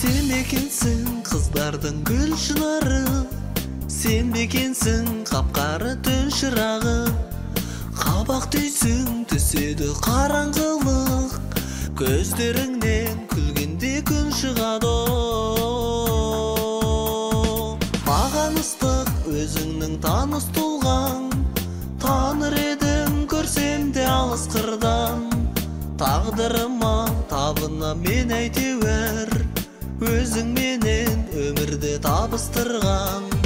Сен екенсің қыздардың гүл шынары, сен екенсің қап-қара түн шырағы. Қабақ түйсің түседі қараңғылық, көздеріңнен күлгенде күн шығады. Маған ыстық өзіңнің таныс тұлғаң, таныр едім көрсем де алыс қырдан. Тағдырыма табына мен әйтеуір, өзің менен өмірді табыстырған.